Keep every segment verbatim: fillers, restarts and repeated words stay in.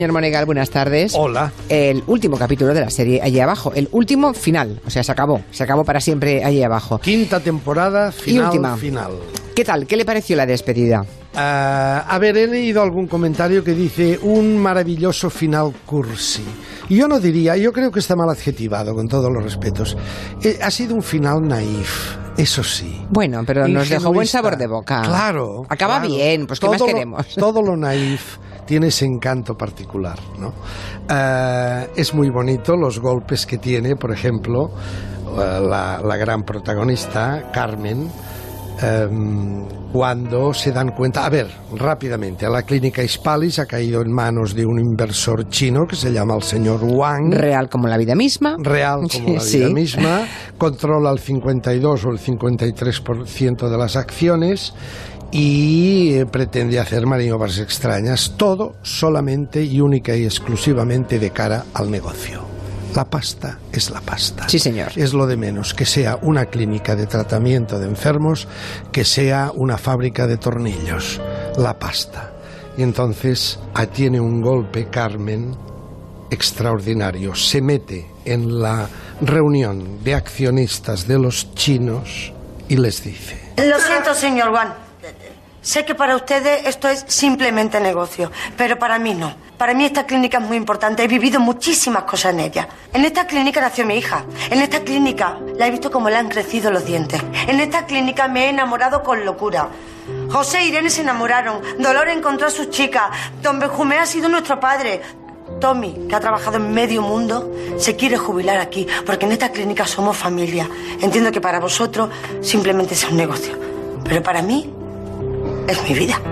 Señor Monegal, buenas tardes. Hola. El último capítulo de la serie Allí Abajo, el último final, o sea, se acabó, se acabó para siempre Allí Abajo. Quinta temporada, final, y última. final. ¿Qué tal? ¿Qué le pareció la despedida? Uh, a ver, he leído algún comentario que dice un maravilloso final cursi. Y yo no diría, yo creo que está mal adjetivado, con todos los respetos. Eh, ha sido un final naif, eso sí. Bueno, pero nos dejó buen sabor de boca. Claro. Acaba claro. bien, pues ¿qué todo más lo, queremos? Todo lo naif tiene ese encanto particular, ¿no? Uh, es muy bonito los golpes que tiene, por ejemplo, uh, la, la gran protagonista, Carmen, Um, cuando se dan cuenta, a ver, rápidamente, a la clínica Hispalis ha caído en manos de un inversor chino que se llama el señor Wang. Real como la vida misma. Real como la vida sí. misma. Controla el cincuenta y dos o el cincuenta y tres por ciento de las acciones y eh, pretende hacer maniobras extrañas, todo solamente y única y exclusivamente de cara al negocio. La pasta es la pasta. Sí, señor. Es lo de menos que sea una clínica de tratamiento de enfermos, que sea una fábrica de tornillos. La pasta. Y entonces tiene un golpe, Carmen, extraordinario. Se mete en la reunión de accionistas de los chinos y les dice: Lo siento, señor Wang. Sé que para ustedes esto es simplemente negocio, pero para mí no. Para mí esta clínica es muy importante. He vivido muchísimas cosas en ella. En esta clínica nació mi hija. En esta clínica la he visto como le han crecido los dientes. En esta clínica me he enamorado con locura. José e Irene se enamoraron. Dolores encontró a sus chicas. Don Benjumé ha sido nuestro padre. Tommy, que ha trabajado en medio mundo, se quiere jubilar aquí, porque en esta clínica somos familia. Entiendo que para vosotros simplemente es un negocio, pero para mí es mi vida.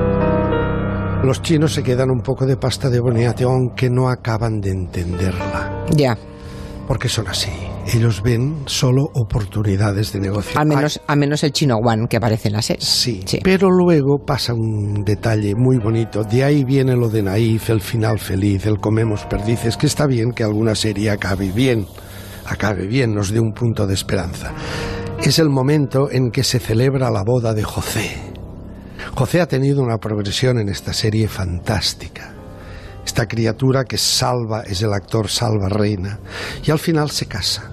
Los chinos se quedan un poco de pasta de boniato, aunque no acaban de entenderla. Ya. Porque son así. Ellos ven solo oportunidades de negocio. Al menos, al menos el chino Wan que aparece en la serie. Sí, sí, pero luego pasa un detalle muy bonito. De ahí viene lo de naif, el final feliz, el comemos perdices, que está bien que alguna serie acabe bien, acabe bien, nos dé un punto de esperanza. Es el momento en que se celebra la boda de José. José ha tenido una progresión en esta serie fantástica. Esta criatura que salva, es el actor Salva Reina, y al final se casa.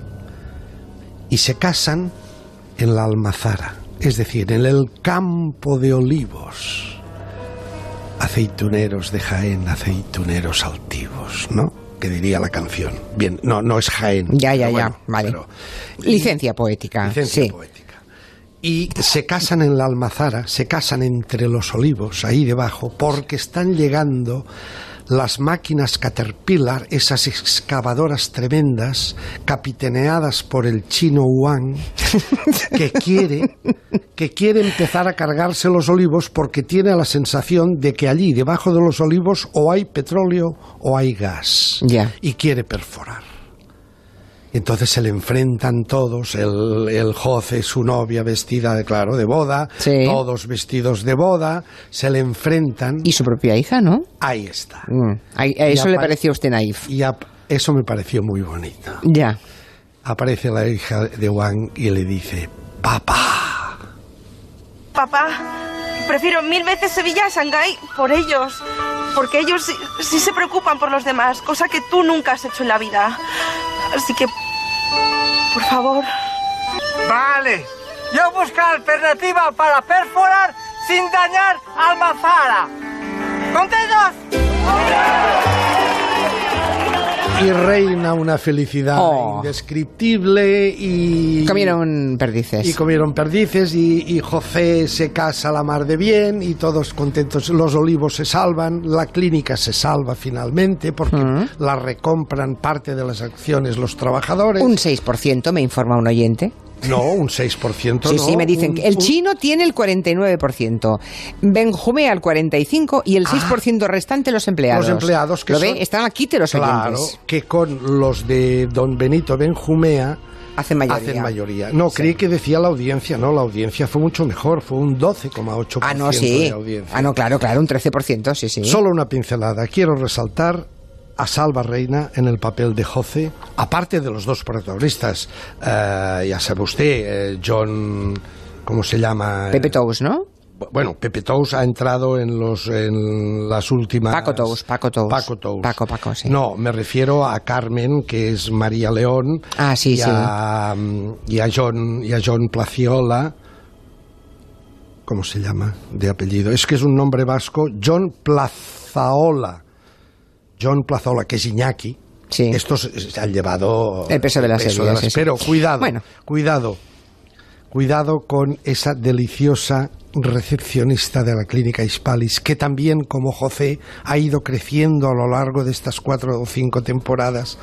Y se casan en la Almazara, es decir, en el campo de olivos. Aceituneros de Jaén, aceituneros altivos, ¿no? Que diría la canción. Bien, no, no es Jaén. Ya, ya, bueno, ya, vale. Pero, licencia poética. Licencia sí. poética. Y se casan en la Almazara, se casan entre los olivos, ahí debajo, porque están llegando las máquinas Caterpillar, esas excavadoras tremendas, capitaneadas por el chino Wang, que quiere, que quiere empezar a cargarse los olivos porque tiene la sensación de que allí, debajo de los olivos, o hay petróleo o hay gas. Ya. Y quiere perforar. Entonces se le enfrentan todos, el, el José, su novia vestida, de, claro, de boda, sí. Todos vestidos de boda, se le enfrentan. Y su propia hija, ¿no? Ahí está. Mm. A, a eso le pareció a usted naif. Y a, eso me pareció muy bonito. Ya. Aparece la hija de Wang y le dice: papá. Papá, prefiero mil veces Sevilla a Shanghái por ellos. Porque ellos sí, sí se preocupan por los demás, cosa que tú nunca has hecho en la vida. Así que, por favor. Vale, yo busco alternativa para perforar sin dañar Almazara. ¿Contentos? Y reina una felicidad oh. indescriptible y... Comieron perdices. Y comieron perdices y, y José se casa a la mar de bien y todos contentos. Los olivos se salvan, la clínica se salva finalmente porque uh-huh. la recompran parte de las acciones los trabajadores. Un seis por ciento, me informa un oyente. No, un seis por ciento sí, no. Sí, me dicen un, que el un... chino tiene el cuarenta y nueve por ciento, Benjumé al cuarenta y cinco por ciento y el seis por ciento ah, restante los empleados. Los empleados que ¿Lo son, ve? Están aquí de los claro, oyentes. Que con los de don Benito Benjumea hacen mayoría. Hacen mayoría. No, sí. Creí que decía la audiencia, no, la audiencia fue mucho mejor, fue un doce coma ocho por ciento ah, no, sí. de audiencia. Ah, no, claro, claro, un trece por ciento, sí, sí. Solo una pincelada, quiero resaltar a Salva Reina en el papel de José, aparte de los dos protagonistas, uh, ya sabe usted, uh, John, ¿cómo se llama? Pepe Tous, ¿no? bueno, Pepe Tous ha entrado en los en las últimas... Paco Tous, Paco Tous. Paco Tous. Paco, Paco, sí. No, me refiero a Carmen, que es María León. Ah, sí, y sí. A, y a John, y a John Placiola. ¿Cómo se llama de apellido? Es que es un nombre vasco. John Plazaola. John Plazaola, que es Iñaki. Sí. Estos se han llevado el peso de la serie. De la... Sí, sí. Pero cuidado, bueno. cuidado. Cuidado con esa deliciosa recepcionista de la Clínica Hispalis, que también, como José, ha ido creciendo a lo largo de estas cuatro o cinco temporadas.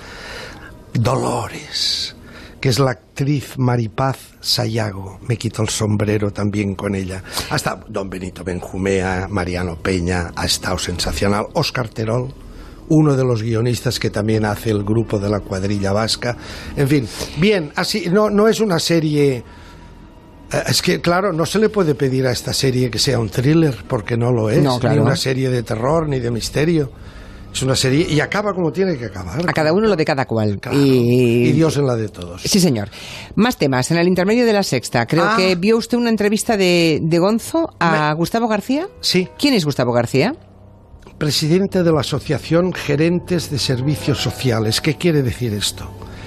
Dolores, que es la actriz Maripaz Sayago. Me quito el sombrero también con ella. Hasta Don Benito Benjumea, Mariano Peña, ha estado sensacional. Óscar Terol, uno de los guionistas que también hace el grupo de la cuadrilla vasca. En fin, bien, así no, no es una serie... Es que, claro, no se le puede pedir a esta serie que sea un thriller, porque no lo es, no, claro. Ni una serie de terror, ni de misterio. Es una serie y acaba como tiene que acabar. A cada uno lo de cada cual. Claro. Y... y Dios en la de todos. Sí, señor. Más temas. En el intermedio de la sexta, creo ah. que vio usted una entrevista de, de Gonzo a Me... Gustavo García. Sí. ¿Quién es Gustavo García? Presidente de la Asociación Gerentes de Servicios Sociales. ¿Qué quiere decir esto?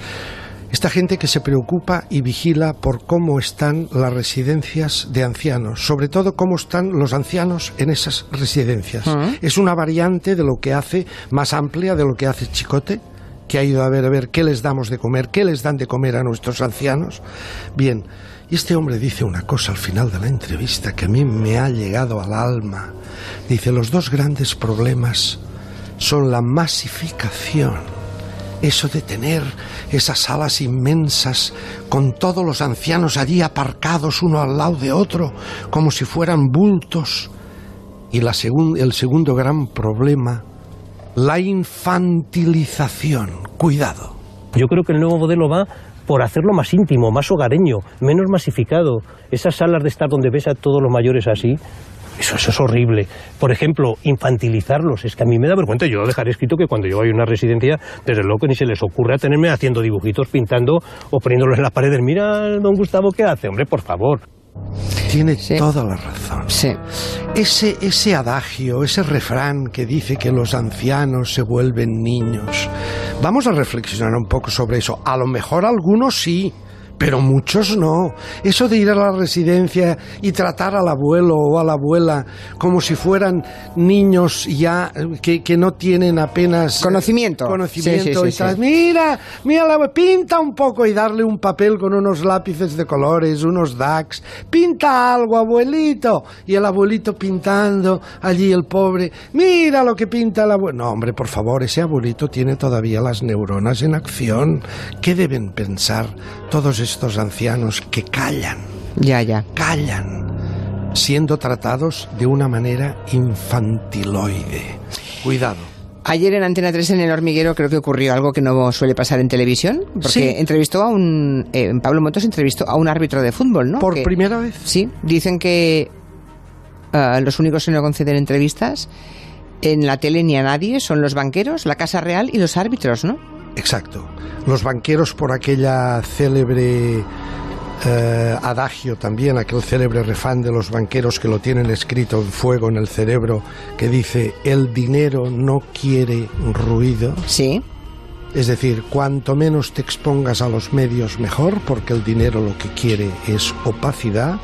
Esta gente que se preocupa y vigila por cómo están las residencias de ancianos, sobre todo cómo están los ancianos en esas residencias. Uh-huh. Es una variante de lo que hace, más amplia de lo que hace Chicote, que ha ido a ver a ver qué les damos de comer, qué les dan de comer a nuestros ancianos. Bien, y este hombre dice una cosa al final de la entrevista que a mí me ha llegado al alma. Dice, los dos grandes problemas son la masificación. Eso de tener esas salas inmensas con todos los ancianos allí aparcados uno al lado de otro, como si fueran bultos. Y la segun, el segundo gran problema, la infantilización. Cuidado. Yo creo que el nuevo modelo va por hacerlo más íntimo, más hogareño, menos masificado. Esas salas de estar donde ves a todos los mayores así... Eso, eso es horrible. Por ejemplo, infantilizarlos. Es que a mí me da vergüenza. Yo dejaré escrito que cuando yo vaya a una residencia, desde luego que ni se les ocurra tenerme haciendo dibujitos, pintando o poniéndolos en las paredes. Mira, don Gustavo, ¿qué hace? Hombre, por favor. Tiene sí. toda la razón. Sí. Ese, ese adagio, ese refrán que dice que los ancianos se vuelven niños. Vamos a reflexionar un poco sobre eso. A lo mejor algunos sí, pero muchos no. Eso de ir a la residencia y tratar al abuelo o a la abuela como si fueran niños ya que, que no tienen apenas conocimiento. Conocimiento sí, sí, sí, y tal. sí. Mira, mira, pinta un poco y darle un papel con unos lápices de colores, unos D A Cs. Pinta algo, abuelito. Y el abuelito pintando allí, el pobre. Mira lo que pinta el abuelo. No, hombre, por favor, ese abuelito tiene todavía las neuronas en acción. ¿Qué deben pensar todos estos estos ancianos que callan, ya, ya. callan, siendo tratados de una manera infantiloide? Cuidado. Ayer en Antena tres, en El Hormiguero, creo que ocurrió algo que no suele pasar en televisión, porque sí. entrevistó a un... Eh, Pablo Motos entrevistó a un árbitro de fútbol, ¿no? ¿Por que, primera vez? Sí, dicen que uh, los únicos que no conceden entrevistas en la tele ni a nadie son los banqueros, la Casa Real y los árbitros, ¿no? Exacto. Los banqueros por aquella célebre eh, adagio también, aquel célebre refrán de los banqueros que lo tienen escrito en fuego en el cerebro, que dice, el dinero no quiere ruido. Sí. Es decir, cuanto menos te expongas a los medios mejor, porque el dinero lo que quiere es opacidad.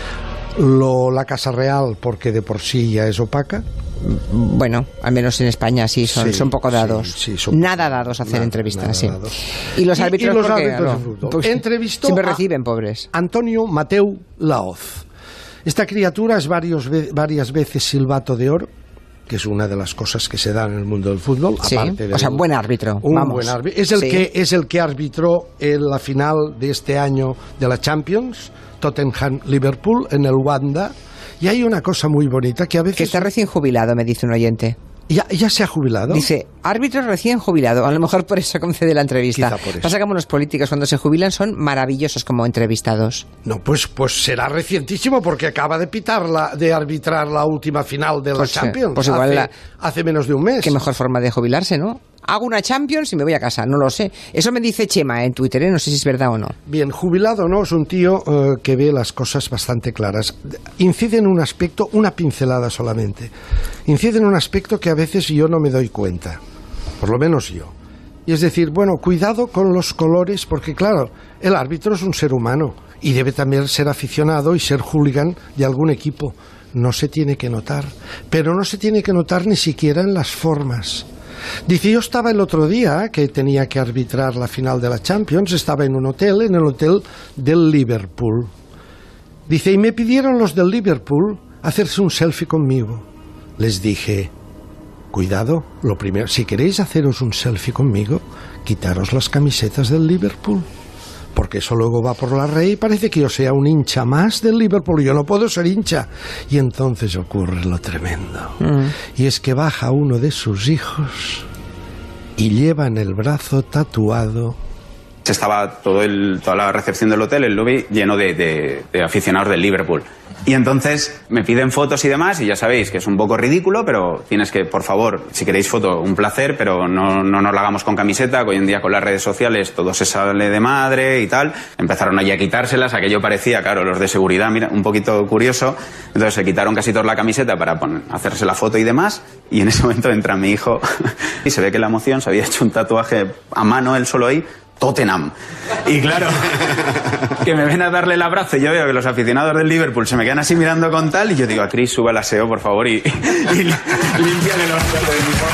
Lo, la Casa Real, porque de por sí ya es opaca. Bueno, al menos en España sí, son, sí, son poco dados. Sí, sí, son nada dados a hacer nada, entrevistas, nada sí. Dados. Y los árbitros, y, y los porque, árbitros no, de fútbol. pues, Entrevistó siempre a reciben, pobres. Antonio Mateu Laoz. Esta criatura es varios, varias veces silbato de oro, que es una de las cosas que se dan en el mundo del fútbol. Sí, aparte de o sea, un buen árbitro. Un vamos. buen árbitro. Es el, sí. que, es el que arbitró en la final de este año de la Champions, Tottenham-Liverpool, en el Wanda. Y hay una cosa muy bonita que a veces... Que está recién jubilado, me dice un oyente. ¿Ya, ya se ha jubilado? Dice, árbitro recién jubilado. A lo mejor por eso concede la entrevista. Quizá por eso. Pasa que como los políticos cuando se jubilan son maravillosos como entrevistados. No, pues, pues será recientísimo porque acaba de pitar la, de arbitrar la última final de la pues, Champions. Pues igual hace, la, hace menos de un mes. Qué mejor forma de jubilarse, ¿no? hago una Champions y me voy a casa, no lo sé. Eso me dice Chema en Twitter, ¿eh? No sé si es verdad o no. Bien, jubilado no, es un tío eh, que ve las cosas bastante claras. Incide en un aspecto, una pincelada solamente. Incide en un aspecto que a veces yo no me doy cuenta, por lo menos yo. Y es decir, bueno, cuidado con los colores, porque claro, el árbitro es un ser humano y debe también ser aficionado y ser hooligan de algún equipo. No se tiene que notar, pero no se tiene que notar ni siquiera en las formas. Dice, yo estaba el otro día que tenía que arbitrar la final de la Champions, estaba en un hotel, en el hotel del Liverpool. Dice, y me pidieron los del Liverpool hacerse un selfie conmigo. Les dije, cuidado, lo primero, si queréis haceros un selfie conmigo, quitaros las camisetas del Liverpool. Porque eso luego va por la red y parece que yo sea un hincha más del Liverpool y yo no puedo ser hincha. Y entonces ocurre lo tremendo. Mm. Y es que baja uno de sus hijos y lleva en el brazo tatuado. Estaba todo el, toda la recepción del hotel, el lobby, lleno de, de, de aficionados del Liverpool. Y entonces me piden fotos y demás, y ya sabéis que es un poco ridículo, pero tienes que, por favor, si queréis foto, un placer, pero no, no nos la hagamos con camiseta, que hoy en día con las redes sociales todo se sale de madre y tal. Empezaron allí a quitárselas, aquello parecía, claro, los de seguridad, mira, un poquito curioso. Entonces se quitaron casi toda la camiseta para poner, hacerse la foto y demás, y en ese momento entra mi hijo y se ve que la emoción se había hecho un tatuaje a mano, él solo ahí, Tottenham. Y claro, que me ven a darle el abrazo y yo veo que los aficionados del Liverpool se me quedan así mirando con tal y yo digo a Chris, sube al aseo, por favor, y, y, y límpiale los platos de mi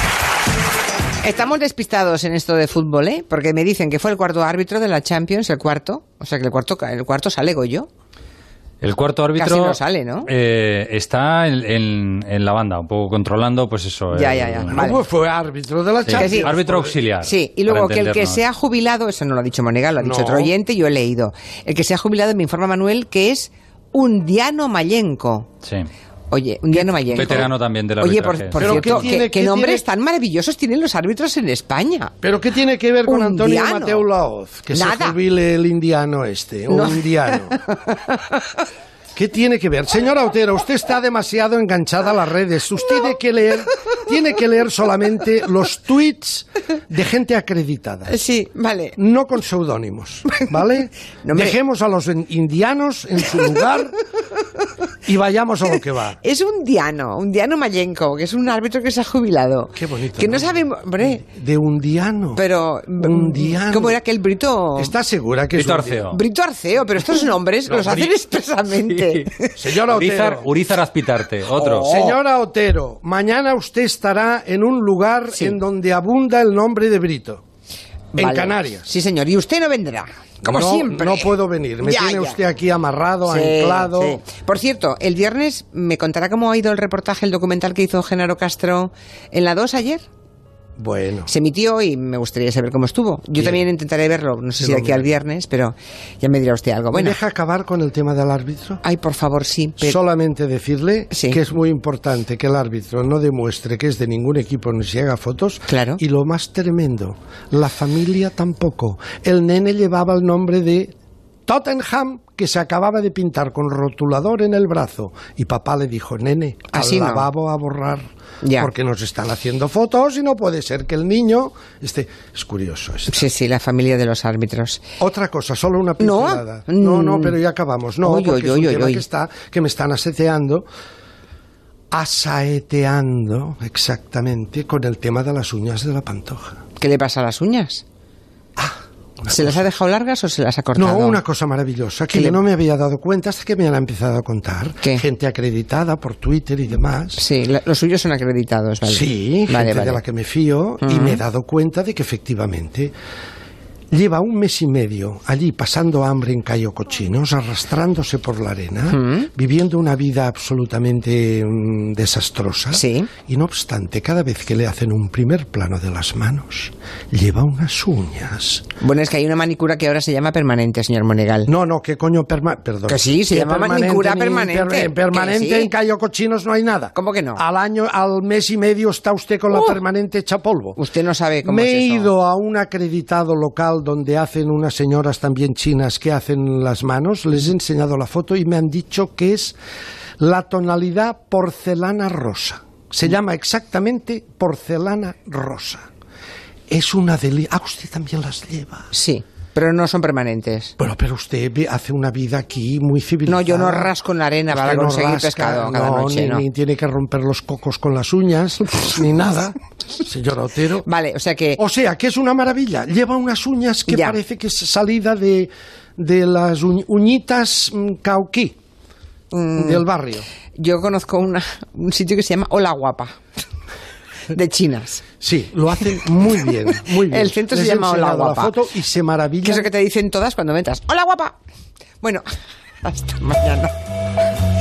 coche. Estamos despistados en esto de fútbol, ¿eh? Porque me dicen que fue el cuarto árbitro de la Champions, el cuarto, o sea que el cuarto, el cuarto sale Goyo. El cuarto árbitro casi no sale, ¿no? Eh, está en, en, en la banda, un poco controlando, pues eso. Ya, el, ya, ya. ¿Cómo vale. fue árbitro de la Champions? Sí. Árbitro auxiliar. Sí, y luego que el que se ha jubilado, eso no lo ha dicho Monegal, lo ha dicho No. otro oyente, yo he leído. El que se ha jubilado, me informa Manuel, que es Undiano Mayenko. Sí. Oye, Undiano Mayenko. Veterano también del Oye, arbitraje. por, por Pero cierto, ¿qué tiene- ¿qué, qué qué nombres tiene? tan maravillosos tienen los árbitros en España? ¿Pero qué tiene que ver con Antonio Undiano. Mateu Laoz? Que Nada. se jubile el indiano este, No. un indiano. ¿Qué tiene que ver? Señora Otero, usted está demasiado enganchada a las redes. Usted tiene que leer, tiene que leer solamente los tweets de gente acreditada. Sí, vale. No con seudónimos, ¿vale? No me- Dejemos a los in- indianos en su lugar y vayamos a lo que va. Es un diano, un diano Mayenko, que es un árbitro que se ha jubilado. Qué bonito, Que no ¿no? sabemos, hombre, De un diano. pero... Un diano. ¿Cómo era aquel Brito? ¿Está segura que es Brito un Arceo. Brito Arceo, pero estos nombres No, los hacen Bri- expresamente. Señora Urizar, Otero. Urizar Azpitarte, otro. Oh. Señora Otero, mañana usted estará en un lugar Sí. en donde abunda el nombre de Brito. En Vale. Canarias. Sí, señor, y usted no vendrá, como no, siempre. No puedo venir. Me Ya, tiene ya. usted aquí amarrado, Sí, anclado. sí. Por cierto, el viernes me contará cómo ha ido el reportaje, el documental que hizo Genaro Castro en la dos ayer. Bueno. Se emitió y me gustaría saber cómo estuvo. Yo Bien. también intentaré verlo, no sé Se si lo de aquí al miro. viernes, pero ya me dirá usted algo. ¿Me Bueno, deja acabar con el tema del árbitro? ay, por favor, sí. pero- Solamente decirle Sí. que es muy importante que el árbitro no demuestre que es de ningún equipo ni se haga fotos. Claro. Y lo más tremendo, la familia tampoco. El nene llevaba el nombre de Tottenham, que se acababa de pintar con rotulador en el brazo. Y papá le dijo, nene, al Así no. lavabo a borrar. Ya. Porque nos están haciendo fotos y no puede ser que el niño esté... Es curioso esto. Sí, sí, la familia de los árbitros. Otra cosa, solo una No. pincelada. No, no, Mm. pero ya acabamos. No, Oy, porque oy, es un oy, tema oy. que está, que me están aseteando, asaeteando exactamente con el tema de las uñas de la Pantoja. ¿Qué le pasa a las uñas? ¿Se las ha dejado largas o se las ha cortado? No, una cosa maravillosa que ¿Qué yo le- no me había dado cuenta hasta que me han empezado a contar. ¿Qué? Gente acreditada por Twitter y demás. Sí, la- los suyos son acreditados, ¿vale? Sí, vale, gente vale. de la que me fío y Ujú. me he dado cuenta de que efectivamente lleva un mes y medio allí pasando hambre en Cayo Cochinos, arrastrándose por la arena, Ujú. viviendo una vida absolutamente mm, desastrosa. Sí. Y no obstante, cada vez que le hacen un primer plano de las manos, lleva unas uñas. Bueno, es que hay una manicura que ahora se llama permanente, señor Monegal. No, no, ¿qué coño permanente? Perdón. Que sí, se ¿Qué llama permanente manicura ni permanente? per- permanente Que sí. en Cayo Cochinos no hay nada. ¿Cómo que no? Al año, al mes y medio está usted con la Uh. permanente hecha polvo. Usted no sabe cómo Me es he eso. ido a un acreditado local donde hacen unas señoras también chinas que hacen las manos, les he enseñado la foto y me han dicho que es la tonalidad porcelana rosa. Se llama exactamente porcelana rosa. Es una delicia. Ah, usted también las lleva. Sí, pero no son permanentes. Bueno, pero usted hace una vida aquí muy civilizada. No, yo no rasco en la arena Usted para no conseguir rasca, pescado cada no, noche, ni, no. ni tiene que romper los cocos con las uñas, ni nada, señora Otero. Vale, o sea que... O sea, que es una maravilla. Lleva unas uñas que Ya. parece que es salida de, de las uñ- uñitas mm, cauquí Mm, del barrio. Yo conozco una, un sitio que se llama Hola Guapa, de chinas. Sí, lo hacen muy bien, muy bien. El centro se Les he llama Hola enseñado Guapa. la foto y se maravilla. Que es lo que te dicen todas cuando entras. ¡Hola, guapa! Bueno, hasta mañana.